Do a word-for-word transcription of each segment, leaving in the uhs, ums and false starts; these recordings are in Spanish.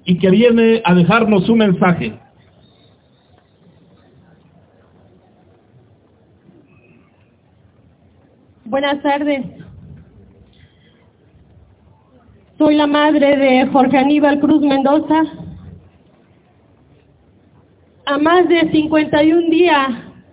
y que viene a dejarnos un mensaje. Buenas tardes. Soy la madre de Jorge Aníbal Cruz Mendoza. A más de cincuenta y un días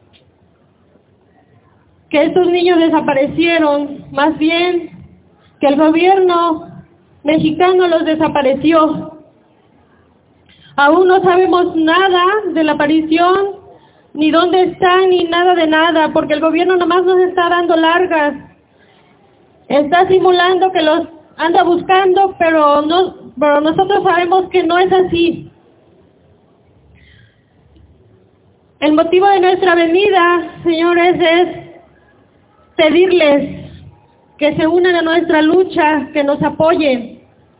que estos niños desaparecieron, más bien que el gobierno mexicano los desapareció. Aún no sabemos nada de la aparición, ni dónde están, ni nada de nada, porque el gobierno nomás nos está dando largas. Está simulando que los anda buscando, pero, no, pero nosotros sabemos que no es así. El motivo de nuestra venida, señores, es pedirles que se unan a nuestra lucha, que nos apoyen.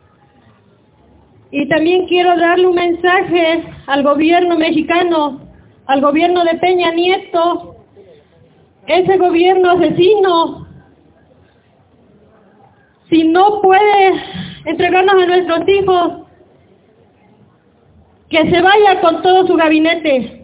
Y también quiero darle un mensaje al gobierno mexicano, al gobierno de Peña Nieto, ese gobierno asesino. Si no puede entregarnos a nuestros hijos, que se vaya con todo su gabinete.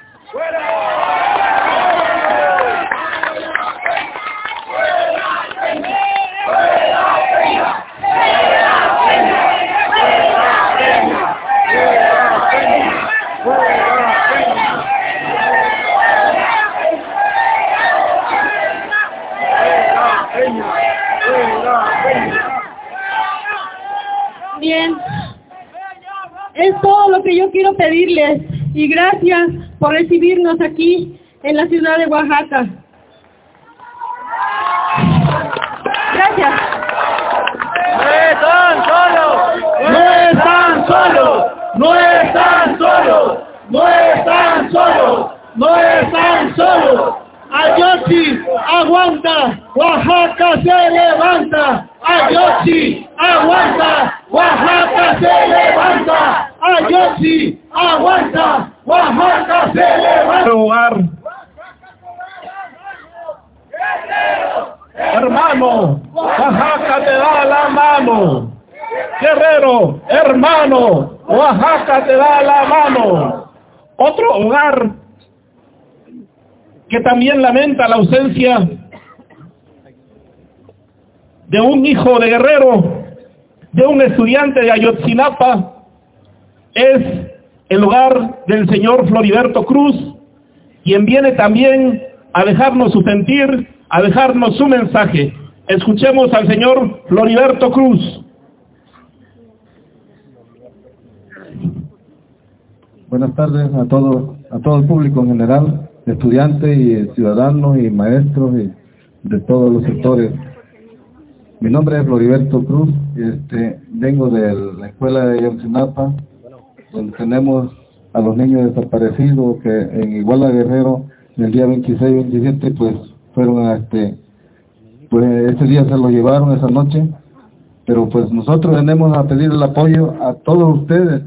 Bien, es todo lo que yo quiero pedirles y gracias por recibirnos aquí en la ciudad de Oaxaca. Gracias. No están solos, no están solos, no están solos, no están solos, no están solos. Ayotzi, aguanta, Oaxaca se levanta. Ayotzi, aguanta, Oaxaca se levanta. Ayotzi, aguanta, Oaxaca se levanta. Hogar. Hermano, Oaxaca te da la mano. Guerrero, hermano, Oaxaca te da la mano. Otro hogar que también lamenta la ausencia de un hijo de Guerrero, de un estudiante de Ayotzinapa, es el hogar del señor Floriberto Cruz, quien viene también a dejarnos su sentir, a dejarnos su mensaje. Escuchemos al señor Floriberto Cruz. Buenas tardes a todos, a todo el público en general, estudiantes y ciudadanos y maestros y de todos los sectores. Mi nombre es Floriberto Cruz, este, vengo de la escuela de Ayotzinapa, donde tenemos a los niños desaparecidos que en Iguala Guerrero, el día veintiséis y veintisiete, pues fueron a este, pues ese día se los llevaron esa noche, pero pues nosotros venimos a pedir el apoyo a todos ustedes.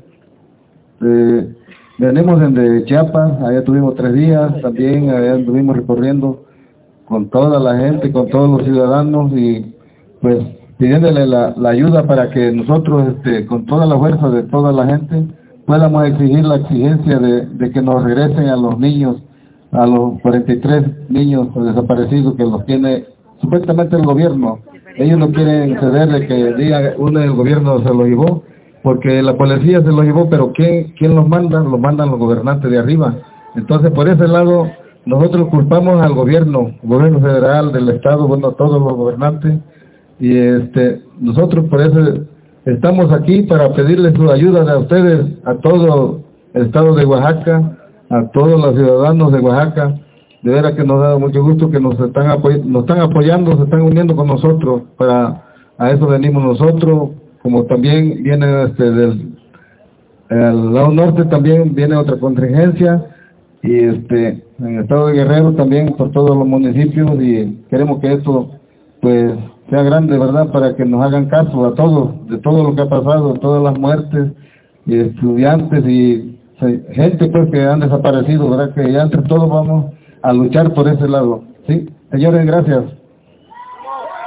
Eh, venimos desde Chiapas, allá tuvimos tres días, también allá estuvimos recorriendo con toda la gente, con todos los ciudadanos y pues pidiéndole la, la ayuda para que nosotros, este, con toda la fuerza de toda la gente, podamos exigir la exigencia de, de que nos regresen a los niños, a los cuarenta y tres niños desaparecidos que los tiene supuestamente el gobierno. Ellos no quieren ceder de que diga uno del gobierno se lo llevó, porque la policía se lo llevó, pero ¿quién, quién los manda? Los mandan los gobernantes de arriba. Entonces, por ese lado, nosotros culpamos al gobierno, gobierno federal, del estado, bueno, todos los gobernantes, y este nosotros por eso estamos aquí para pedirles su ayuda a ustedes, a todo el estado de Oaxaca, a todos los ciudadanos de Oaxaca. De veras que nos da mucho gusto que nos están apoy nos están apoyando, se están uniendo con nosotros, para a eso venimos nosotros, como también viene este del al lado norte también viene otra contingencia, y este en el estado de Guerrero también por todos los municipios, y queremos que esto pues sea grande, ¿verdad?, para que nos hagan caso a todos, de todo lo que ha pasado, todas las muertes, y estudiantes y gente pues que han desaparecido, ¿verdad?, que ya entre todos vamos a luchar por ese lado. ¿Sí? Señores, gracias.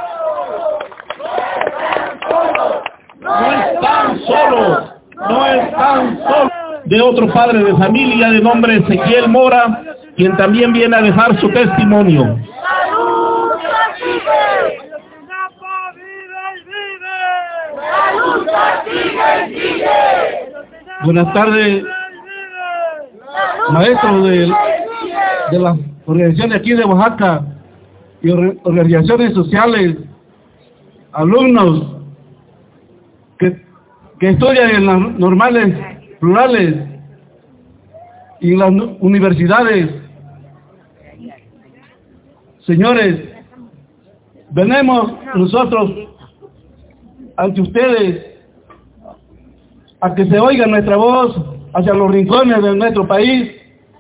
No están solos, no están de otro padre de familia de nombre Ezequiel Mora, quien también viene a dejar su testimonio. Buenas tardes, maestros de, de las organizaciones aquí de Oaxaca y organizaciones sociales, alumnos que, que estudian en las normales rurales y en las universidades. Señores, venimos nosotros ante ustedes a que se oiga nuestra voz hacia los rincones de nuestro país,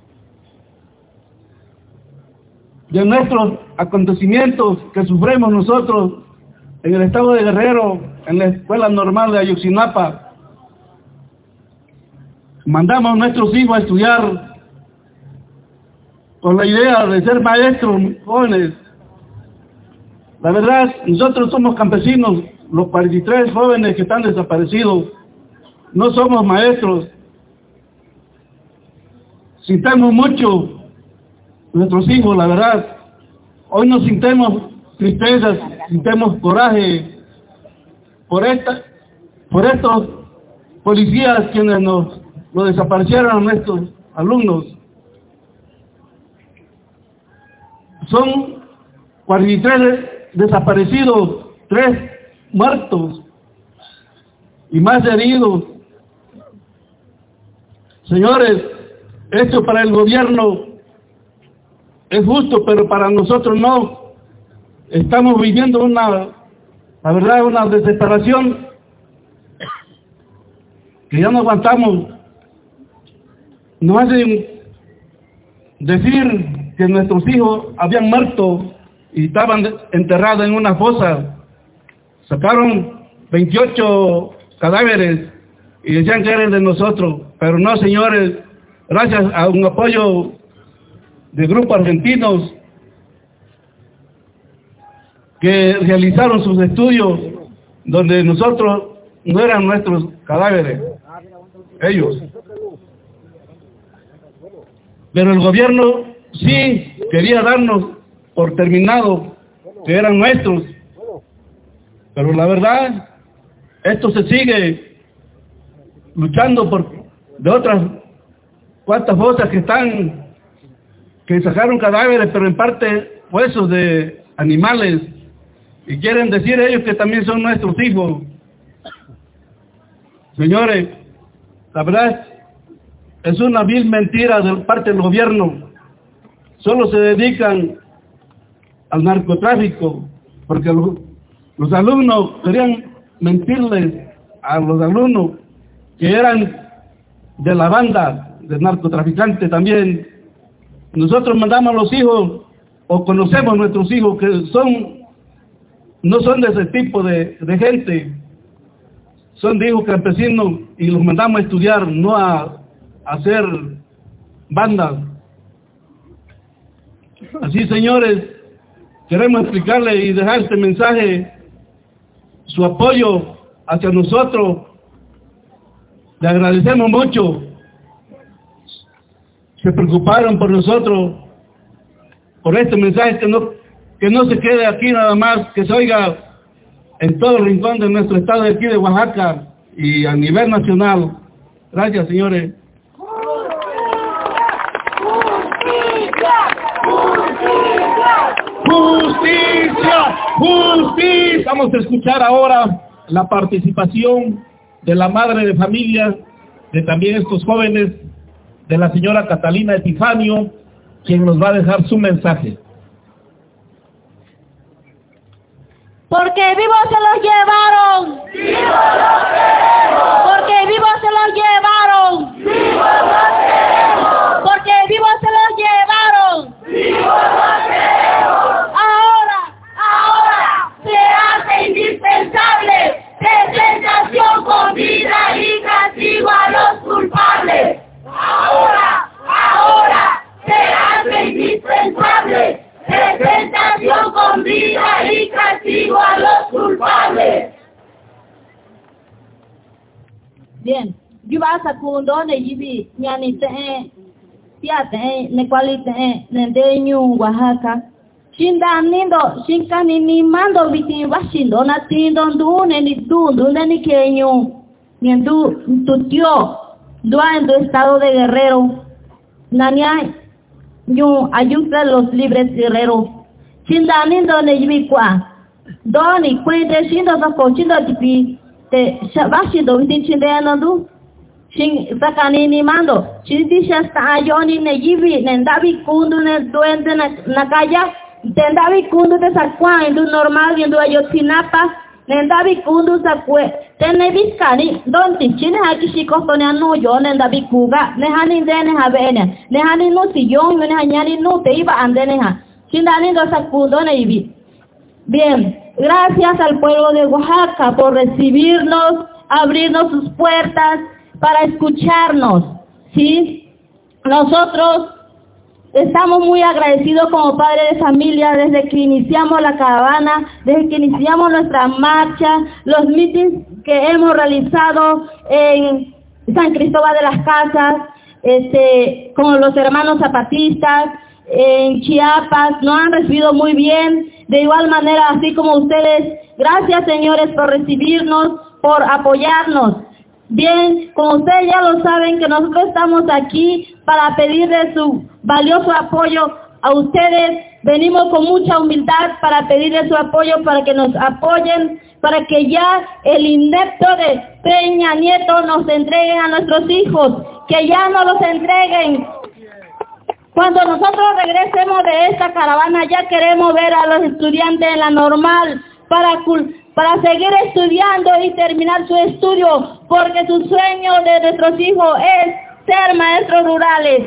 de nuestros acontecimientos que sufrimos nosotros en el estado de Guerrero, en la escuela normal de Ayotzinapa. Mandamos a nuestros hijos a estudiar con la idea de ser maestros jóvenes. La verdad, nosotros somos campesinos, los cuarenta y tres jóvenes que están desaparecidos, no somos maestros. Sintamos mucho nuestros hijos, la verdad. Hoy nos sintemos tristezas, sintemos coraje por esta, por estos policías quienes nos lo desaparecieron a nuestros alumnos. Son cuarenta y tres desaparecidos, tres muertos y más heridos. Señores, esto para el gobierno es justo, pero para nosotros no. Estamos viviendo una, la verdad, una desesperación que ya no aguantamos. Nos hacen decir que nuestros hijos habían muerto y estaban enterrados en una fosa. Sacaron veintiocho cadáveres y decían que eran de nosotros, pero no, señores. Gracias a un apoyo de grupos argentinos que realizaron sus estudios, donde nosotros no eran nuestros cadáveres, ellos. Pero el gobierno sí quería darnos por terminado que eran nuestros. Pero la verdad, esto se sigue luchando por de otras cuantas fosas que están, que sacaron cadáveres, pero en parte huesos de animales, y quieren decir ellos que también son nuestros hijos. Señores, la verdad es una vil mentira de parte del gobierno. Solo se dedican al narcotráfico, porque los, los alumnos querían mentirles a los alumnos que eran de la banda de narcotraficantes también. Nosotros mandamos a los hijos, o conocemos nuestros hijos que son, no son de ese tipo de, de gente, son de hijos campesinos, y los mandamos a estudiar, no a, a hacer bandas. Así, señores, queremos explicarle y dejar este mensaje, su apoyo hacia nosotros. Le agradecemos mucho. Se preocuparon por nosotros, por este mensaje, que no, que no se quede aquí nada más, que se oiga en todo el rincón de nuestro estado de aquí de Oaxaca y a nivel nacional. Gracias, señores. ¡Justicia! ¡Justicia! Vamos a escuchar ahora la participación de la madre de familia, de también estos jóvenes, de la señora Catalina Epifanio, quien nos va a dejar su mensaje. Porque vivos se los llevaron. ¡Vivos los queremos! Porque vivos se los llevaron. ¡Vivos los queremos! Porque vivos se los llevaron. ¡Vivos los queremos! Ahora, Ahora se hace indispensable presentación con vida y castigo a los culpables. Ahora, ahora se hace indispensable presentación con vida y castigo a los culpables. yuba sakundo ne yibi nyani te siate ne qualite ne deñu Oaxaca chinda nindo chinkani ni mando bitin bashindo na tindo ndune ni dundu ni keñu niendu tutio duando estado de Guerrero nania yo ayuda a los libres Guerrero chinda nindo ne yibi kwa doni kwete shindo sako chindo tipi te bashindo bitin chinde nandu Shin sakani ni mando chindi shasta ayoni ne yibi ne ndabi kundu ne duende na nakaya te ndabi kundu te sakwa indu normal indu Ayotzinapa ne ndabi kundu sakwe te ne biskani don ti chine haki shikosto ne anu yo ne ndabi kuga ne hani dene habene ne hani no si yo ne hanyani no te iba andene ha chindani do sakundo ne yibi. Bien, gracias al pueblo de Oaxaca por recibirnos, abrirnos sus puertas para escucharnos, ¿sí? Nosotros estamos muy agradecidos como padres de familia desde que iniciamos la caravana, desde que iniciamos nuestra marcha, los mítines que hemos realizado en San Cristóbal de las Casas, este, con los hermanos zapatistas, en Chiapas, nos han recibido muy bien, de igual manera, así como ustedes. Gracias, señores, por recibirnos, por apoyarnos. Bien, como ustedes ya lo saben, que nosotros estamos aquí para pedirles su valioso apoyo a ustedes. Venimos con mucha humildad para pedirles su apoyo, para que nos apoyen, para que ya el inepto de Peña Nieto nos entreguen a nuestros hijos, que ya no los entreguen. Cuando nosotros regresemos de esta caravana, ya queremos ver a los estudiantes en la normal para para seguir estudiando y terminar su estudio, porque su sueño de nuestros hijos es ser maestros rurales.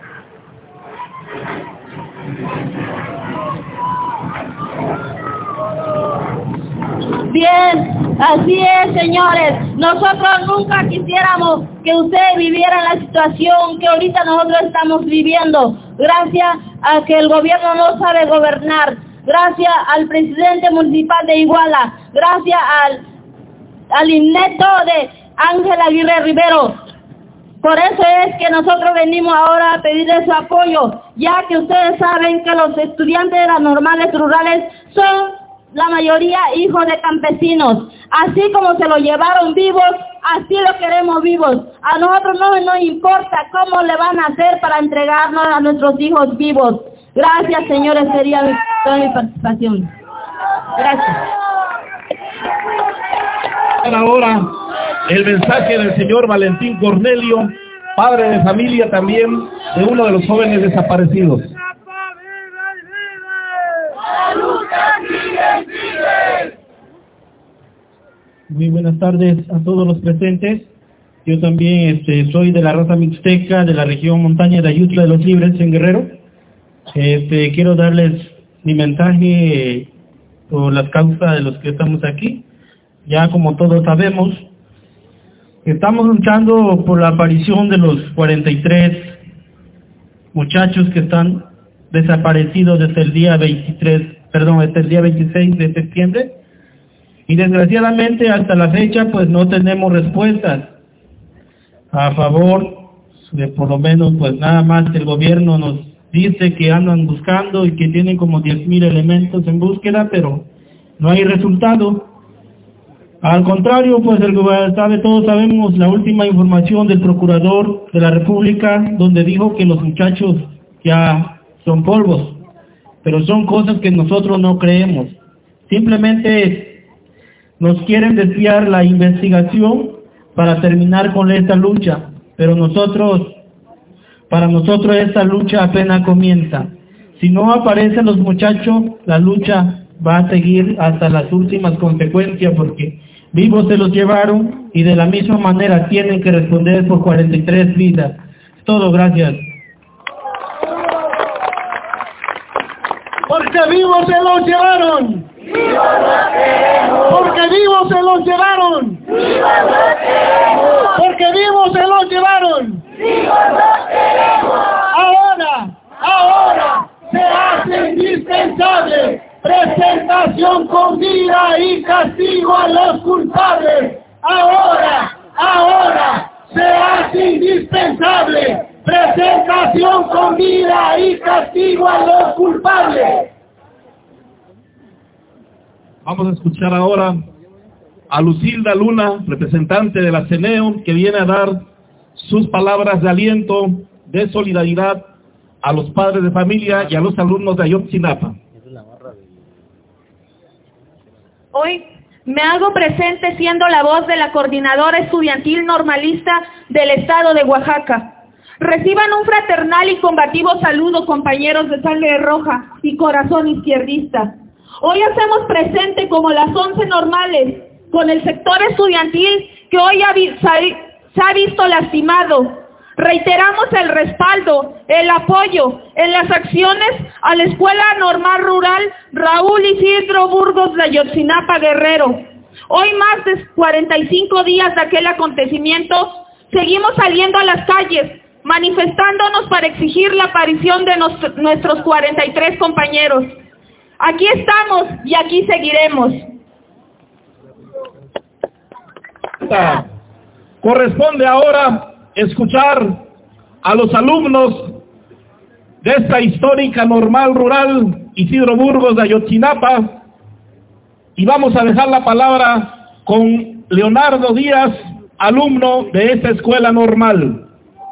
Bien, así es, señores. Nosotros nunca quisiéramos que ustedes vivieran la situación que ahorita nosotros estamos viviendo, gracias a que el gobierno no sabe gobernar, gracias al presidente municipal de Iguala, gracias al, al inepto de Ángel Aguirre Rivero. Por eso es que nosotros venimos ahora a pedirle su apoyo, ya que ustedes saben que los estudiantes de las normales rurales son la mayoría hijos de campesinos. Así como se lo llevaron vivos, así lo queremos vivos. A nosotros no nos importa cómo le van a hacer para entregarnos a nuestros hijos vivos. Gracias, señores, sería mi, toda mi participación. Gracias. Ahora el mensaje del señor Valentín Cornelio, padre de familia también de uno de los jóvenes desaparecidos. Muy buenas tardes a todos los presentes. Yo también este, soy de la raza mixteca de la región montaña de Ayutla de los Libres en Guerrero. Este, quiero darles mi mensaje eh, por las causas de los que estamos aquí. Ya como todos sabemos, estamos luchando por la aparición de los cuarenta y tres muchachos que están desaparecidos desde el día veintitrés, perdón, desde el día veintiséis de septiembre. Y desgraciadamente hasta la fecha pues no tenemos respuestas a favor de, por lo menos pues nada más el gobierno nos dice que andan buscando y que tienen como diez mil elementos en búsqueda, pero no hay resultado. Al contrario, pues el gobierno sabe, todos sabemos la última información del procurador de la República, donde dijo que los muchachos ya son polvos, pero son cosas que nosotros no creemos. Simplemente nos quieren desviar la investigación para terminar con esta lucha, pero nosotros, para nosotros esta lucha apenas comienza. Si no aparecen los muchachos, la lucha va a seguir hasta las últimas consecuencias, porque vivos se los llevaron y de la misma manera tienen que responder por cuarenta y tres vidas. Todo, gracias. Porque vivos se los llevaron. Porque vivos se los llevaron. Porque vivos se los llevaron. Ahora, ahora se hace indispensable presentación con vida y castigo a los culpables. Ahora, ahora se hace hace indispensable presentación con vida y castigo a los culpables. Vamos a escuchar ahora a Lucilda Luna, representante de la CENEO, que viene a dar sus palabras de aliento, de solidaridad a los padres de familia y a los alumnos de Ayotzinapa. Hoy me hago presente siendo la voz de la Coordinadora Estudiantil Normalista del Estado de Oaxaca. Reciban un fraternal y combativo saludo, compañeros de sangre roja y corazón izquierdista. Hoy hacemos presente como las once normales con el sector estudiantil que hoy ha vi- se ha visto lastimado. Reiteramos el respaldo, el apoyo en las acciones a la Escuela Normal Rural Raúl Isidro Burgos de Ayotzinapa, Guerrero. Hoy, más de cuarenta y cinco días de aquel acontecimiento, seguimos saliendo a las calles, manifestándonos para exigir la aparición de nos- nuestros cuarenta y tres compañeros. Aquí estamos y aquí seguiremos. Corresponde ahora escuchar a los alumnos de esta histórica normal rural Isidro Burgos de Ayotzinapa, y vamos a dejar la palabra con Leonardo Díaz, alumno de esta escuela normal.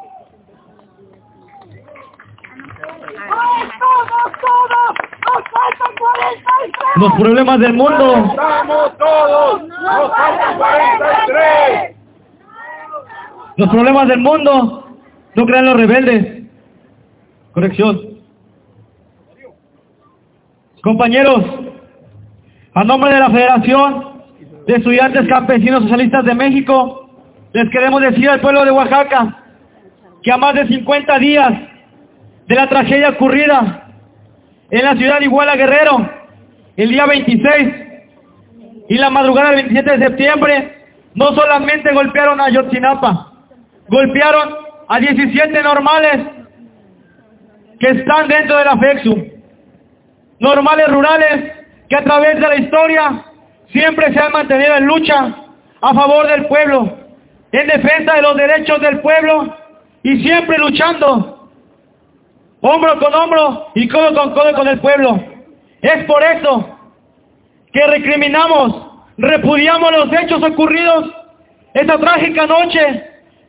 Los problemas del mundo. ¡Estamos todos! ¡Nos faltan cuarenta y tres! Los problemas del mundo no crean los rebeldes. Corrección. Compañeros, a nombre de la Federación de Estudiantes Campesinos Socialistas de México, les queremos decir al pueblo de Oaxaca que a más de cincuenta días de la tragedia ocurrida en la ciudad de Iguala, Guerrero, el día veintiséis y la madrugada del veintisiete de septiembre, no solamente golpearon a Ayotzinapa, golpearon a diecisiete normales que están dentro de la FEXU, normales rurales que a través de la historia siempre se han mantenido en lucha a favor del pueblo, en defensa de los derechos del pueblo y siempre luchando hombro con hombro y codo con codo con el pueblo. Es por eso que recriminamos, repudiamos los hechos ocurridos esta trágica noche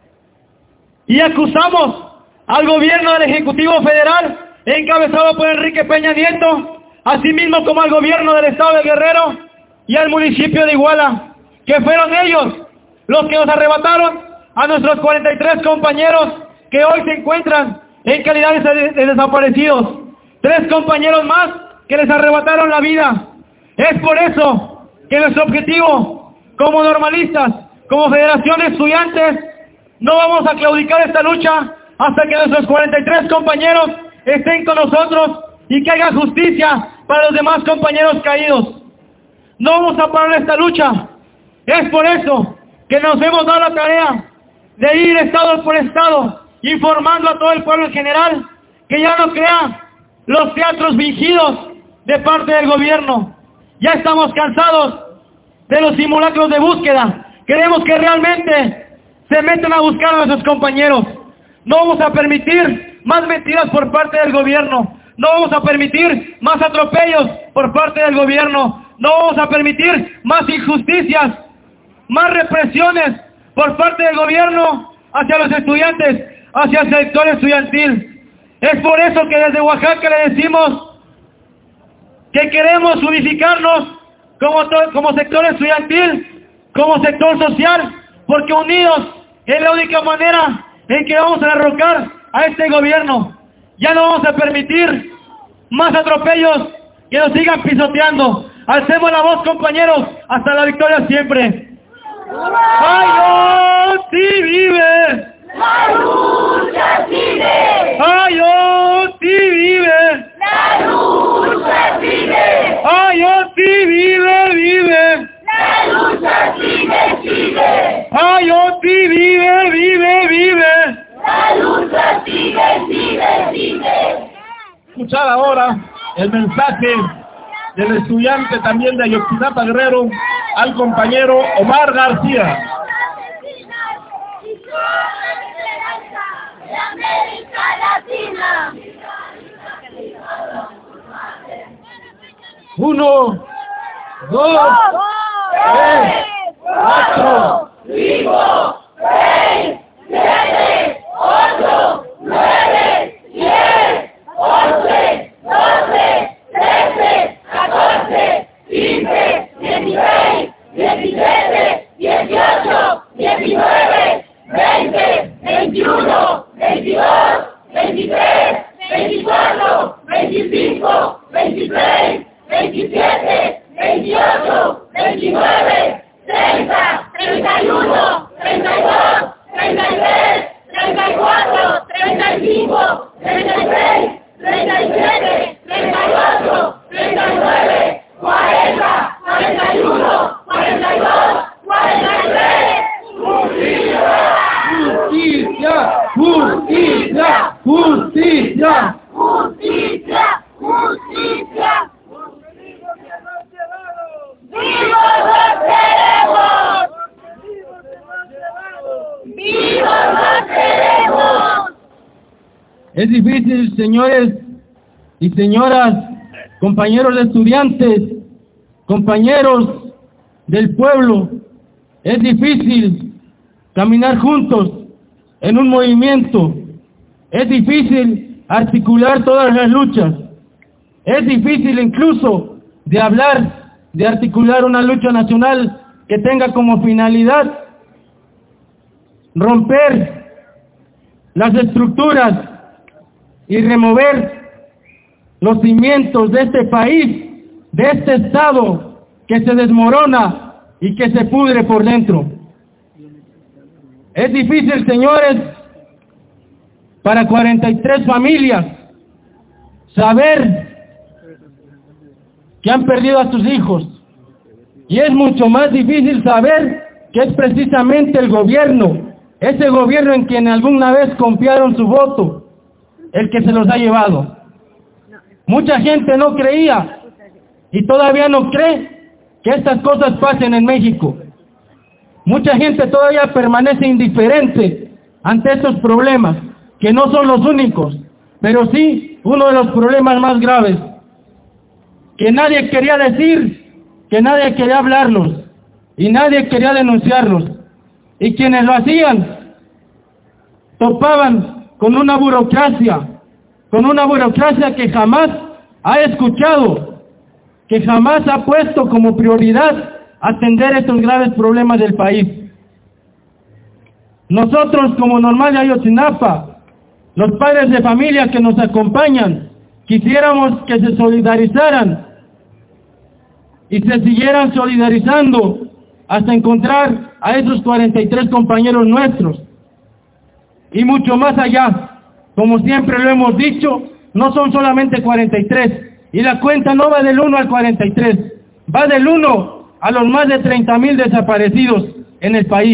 y acusamos al gobierno del Ejecutivo Federal, encabezado por Enrique Peña Nieto, así mismo como al gobierno del Estado de Guerrero y al municipio de Iguala, que fueron ellos los que nos arrebataron a nuestros cuarenta y tres compañeros que hoy se encuentran en calidad de, de desaparecidos. Tres compañeros más que les arrebataron la vida. Es por eso que nuestro objetivo, como normalistas, como Federación de Estudiantes, no vamos a claudicar esta lucha hasta que nuestros cuarenta y tres compañeros estén con nosotros y que haya justicia para los demás compañeros caídos. No vamos a parar esta lucha. Es por eso que nos hemos dado la tarea de ir estado por estado, informando a todo el pueblo en general que ya no crea los teatros fingidos de parte del gobierno. Ya estamos cansados de los simulacros de búsqueda. Queremos que realmente se metan a buscar a nuestros compañeros. No vamos a permitir más mentiras por parte del gobierno. No vamos a permitir más atropellos por parte del gobierno. No vamos a permitir más injusticias, más represiones por parte del gobierno hacia los estudiantes, hacia el sector estudiantil. Es por eso que desde Oaxaca le decimos que queremos unificarnos como, como sector estudiantil, como sector social, porque unidos es la única manera en que vamos a derrocar a este gobierno. Ya no vamos a permitir más atropellos que nos sigan pisoteando. Alcemos la voz, compañeros, hasta la victoria siempre. ¡Ayotzi vive! ¡La lucha sigue! ¡Ayotzi vive! ¡La lucha sigue! ¡Ayotzi vive, vive! ¡La lucha sigue, sigue! ¡Ayotzi vive, vive, vive! ¡La lucha sigue, sigue, sigue! Escuchar ahora el mensaje del estudiante también de Ayotzinapa, Guerrero, al compañero Omar García. Uno, dos, tres, cuatro, cinco, seis, siete, ocho, nueve, diez, once, doce, trece, catorce, quince, dieciséis, diecisiete, dieciocho, diecinueve, veinte, veintiuno, veintidós, veintitrés, veinticuatro, veinticinco, veintiséis, veintisiete, veintiocho, veintinueve, treinta, treinta y uno, treinta y dos, treinta y tres, treinta y cuatro, treinta y cinco, treinta y seis, treinta y siete, treinta y ocho, treinta y nueve, cuarenta, cuarenta y uno, cuarenta y dos, cuarenta y tres. ¡Justicia! ¡Justicia! ¡Justicia! ¡Justicia! ¡Justicia! ¡Vivos los queremos! ¡Vivos los queremos! Es difícil, señores y señoras, compañeros de estudiantes, compañeros del pueblo, es difícil caminar juntos en un movimiento, es difícil articular todas las luchas, es difícil incluso de hablar, de articular una lucha nacional que tenga como finalidad romper las estructuras y remover los cimientos de este país, de este Estado que se desmorona y que se pudre por dentro. Es difícil, señores, para cuarenta y tres familias saber que han perdido a sus hijos, y es mucho más difícil saber que es precisamente el gobierno, ese gobierno en quien alguna vez confiaron su voto, el que se los ha llevado. Mucha gente no creía y todavía no cree que estas cosas pasen en México. Mucha gente todavía permanece indiferente ante estos problemas, que no son los únicos, pero sí uno de los problemas más graves, que nadie quería decir, que nadie quería hablarlos, y nadie quería denunciarlos. Y quienes lo hacían, topaban con una burocracia, con una burocracia que jamás ha escuchado, que jamás ha puesto como prioridad atender estos graves problemas del país. Nosotros, como Normal de Ayotzinapa, los padres de familia que nos acompañan, quisiéramos que se solidarizaran y se siguieran solidarizando hasta encontrar a esos cuarenta y tres compañeros nuestros. Y mucho más allá, como siempre lo hemos dicho, no son solamente cuarenta y tres, y la cuenta no va del uno al cuarenta y tres, va del uno a los más de treinta mil desaparecidos en el país.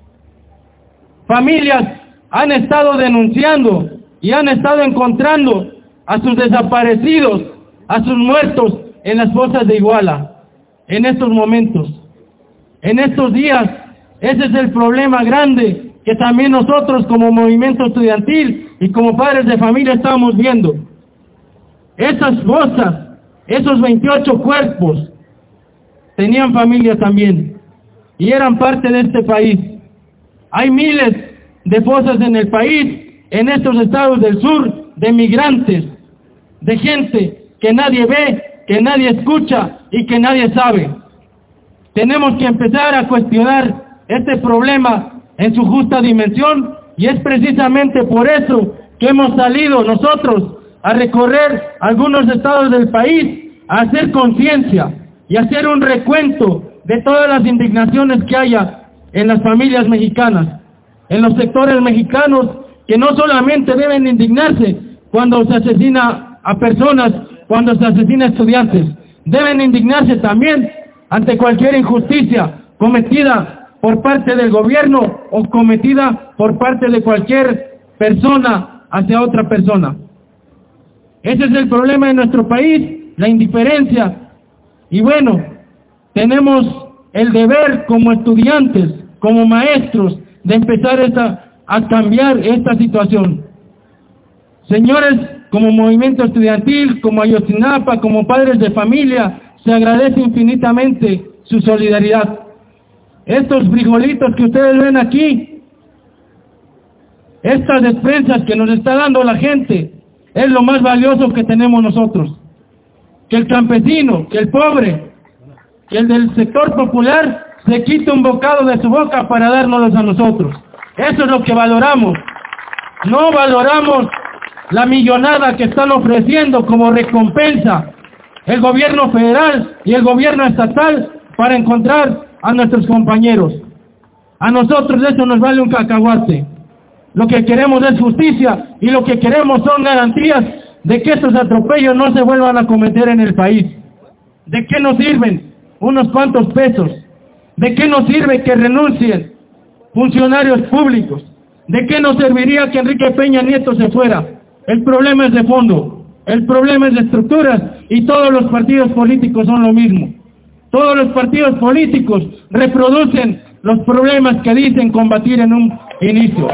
Familias han estado denunciando y han estado encontrando a sus desaparecidos, a sus muertos en las fosas de Iguala. En estos momentos, en estos días, ese es el problema grande que también nosotros como movimiento estudiantil y como padres de familia estamos viendo. Esas fosas, esos veintiocho cuerpos, tenían familia también y eran parte de este país. Hay miles de fosas en el país, en estos estados del sur, de migrantes, de gente que nadie ve, que nadie escucha y que nadie sabe. Tenemos que empezar a cuestionar este problema en su justa dimensión, y es precisamente por eso que hemos salido nosotros a recorrer algunos estados del país, a hacer conciencia y hacer un recuento de todas las indignaciones que haya en las familias mexicanas, en los sectores mexicanos, que no solamente deben indignarse cuando se asesina a personas, cuando se asesina a estudiantes, deben indignarse también ante cualquier injusticia cometida por parte del gobierno o cometida por parte de cualquier persona hacia otra persona. Ese es el problema de nuestro país, la indiferencia. Y bueno, tenemos el deber como estudiantes, como maestros, de empezar esta, a cambiar esta situación. Señores, como movimiento estudiantil, como Ayotzinapa, como padres de familia, se agradece infinitamente su solidaridad. Estos frijolitos que ustedes ven aquí, estas despensas que nos está dando la gente, es lo más valioso que tenemos nosotros. Que el campesino, que el pobre, que el del sector popular se quite un bocado de su boca para dárnoslos a nosotros. Eso es lo que valoramos. No valoramos la millonada que están ofreciendo como recompensa el gobierno federal y el gobierno estatal para encontrar a nuestros compañeros. A nosotros eso nos vale un cacahuate. Lo que queremos es justicia y lo que queremos son garantías de que estos atropellos no se vuelvan a cometer en el país. ¿De qué nos sirven unos cuantos pesos? ¿De qué nos sirve que renuncien funcionarios públicos? ¿De qué nos serviría que Enrique Peña Nieto se fuera? El problema es de fondo, el problema es de estructuras y todos los partidos políticos son lo mismo. Todos los partidos políticos reproducen los problemas que dicen combatir en un inicio.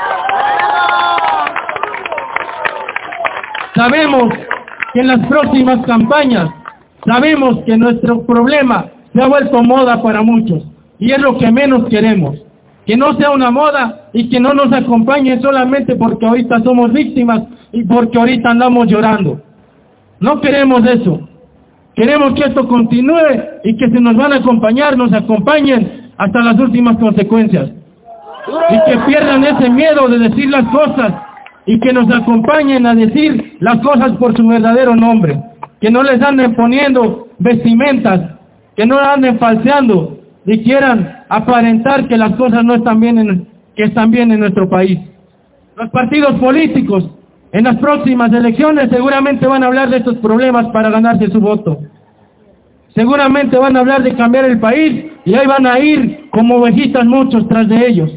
Sabemos que en las próximas campañas, sabemos que nuestro problema se ha vuelto moda para muchos y es lo que menos queremos. Que no sea una moda y que no nos acompañe solamente porque ahorita somos víctimas y porque ahorita andamos llorando. No queremos eso. Queremos que esto continúe y que si nos van a acompañar, nos acompañen hasta las últimas consecuencias. Y que pierdan ese miedo de decir las cosas y que nos acompañen a decir las cosas por su verdadero nombre. Que no les anden poniendo vestimentas, que no anden falseando y quieran aparentar que las cosas no están bien en, que están bien en nuestro país. Los partidos políticos en las próximas elecciones seguramente van a hablar de estos problemas para ganarse su voto. Seguramente van a hablar de cambiar el país y ahí van a ir como ovejitas muchos tras de ellos.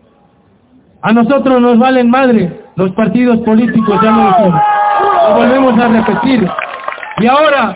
A nosotros nos valen madre los partidos políticos, ya lo dijimos. Lo volvemos a repetir. Y ahora,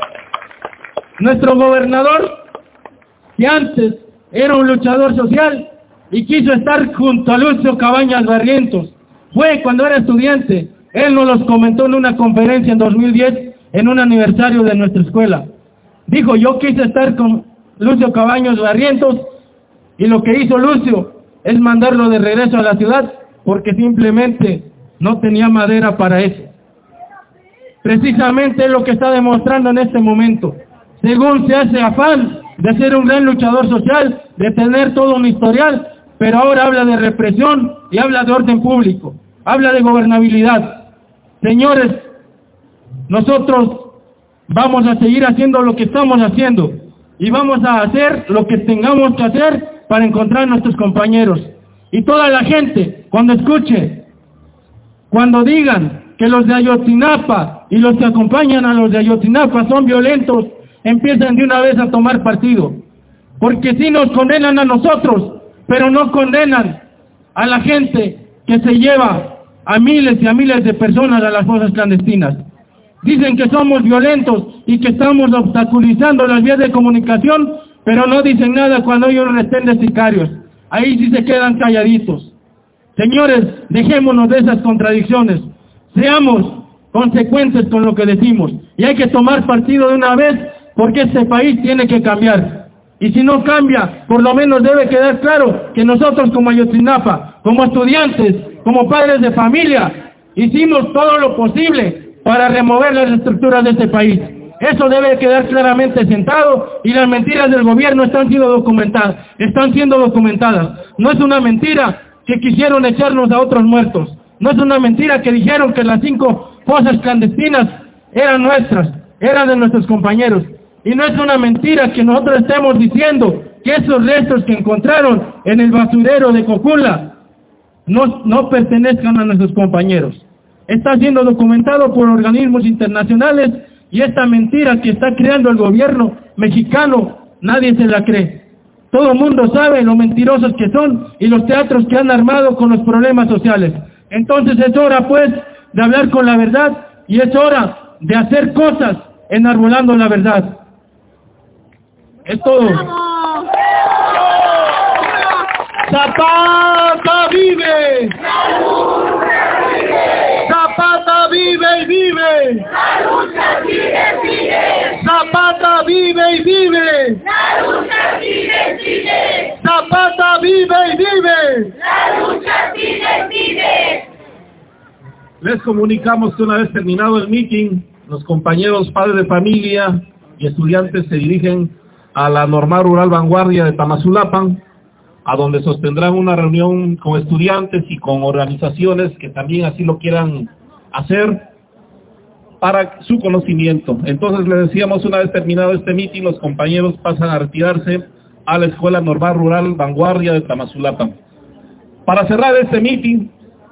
nuestro gobernador, que antes era un luchador social y quiso estar junto a Lucio Cabañas Barrientos, fue cuando era estudiante. Él nos los comentó en una conferencia en dos mil diez, en un aniversario de nuestra escuela. Dijo, yo quise estar con Lucio Cabañas Barrientos y lo que hizo Lucio es mandarlo de regreso a la ciudad porque simplemente no tenía madera para eso. Precisamente es lo que está demostrando en este momento. Según se hace afán de ser un gran luchador social, de tener todo un historial, pero ahora habla de represión y habla de orden público, habla de gobernabilidad. Señores, nosotros vamos a seguir haciendo lo que estamos haciendo y vamos a hacer lo que tengamos que hacer para encontrar a nuestros compañeros. Y toda la gente, cuando escuche, cuando digan que los de Ayotzinapa y los que acompañan a los de Ayotzinapa son violentos, empiezan de una vez a tomar partido. Porque sí nos condenan a nosotros, pero no condenan a la gente que se lleva a miles y a miles de personas a las fosas clandestinas. Dicen que somos violentos y que estamos obstaculizando las vías de comunicación, pero no dicen nada cuando hay un retén de sicarios. Ahí sí se quedan calladitos. Señores, dejémonos de esas contradicciones. Seamos consecuentes con lo que decimos. Y hay que tomar partido de una vez porque este país tiene que cambiar. Y si no cambia, por lo menos debe quedar claro que nosotros como Ayotzinapa, como estudiantes, como padres de familia, hicimos todo lo posible para remover las estructuras de este país. Eso debe quedar claramente sentado y las mentiras del gobierno están siendo documentadas. Están siendo documentadas. No es una mentira que quisieron echarnos a otros muertos. No es una mentira que dijeron que las cinco fosas clandestinas eran nuestras, eran de nuestros compañeros. Y no es una mentira que nosotros estemos diciendo que esos restos que encontraron en el basurero de Cocula no, no pertenezcan a nuestros compañeros. Está siendo documentado por organismos internacionales y esta mentira que está creando el gobierno mexicano, nadie se la cree. Todo el mundo sabe lo mentirosos que son y los teatros que han armado con los problemas sociales. Entonces es hora pues de hablar con la verdad y es hora de hacer cosas enarbolando la verdad. Es todo. Zapata vive. Zapata vive y vive. La lucha sigue, sigue. Zapata vive y vive. La lucha sigue, sigue. Zapata vive y vive. La lucha sigue, sigue. Les comunicamos que una vez terminado el meeting, los compañeros padres de familia y estudiantes se dirigen a la Normal Rural Vanguardia de Tamazulapan, a donde sostendrán una reunión con estudiantes y con organizaciones que también así lo quieran hacer para su conocimiento. Entonces, les decíamos, una vez terminado este meeting, los compañeros pasan a retirarse a la Escuela Normal Rural Vanguardia de Tamazulapan. Para cerrar este meeting,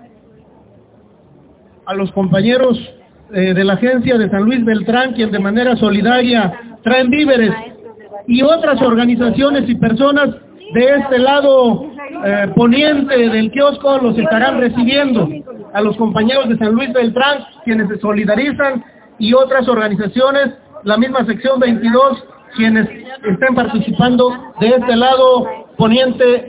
a los compañeros eh, de la agencia de San Luis Beltrán, quien de manera solidaria traen víveres, y otras organizaciones y personas de este lado eh, poniente del kiosco los estarán recibiendo. A los compañeros de San Luis Beltrán, quienes se solidarizan, y otras organizaciones, la misma sección veintidós, quienes estén participando de este lado poniente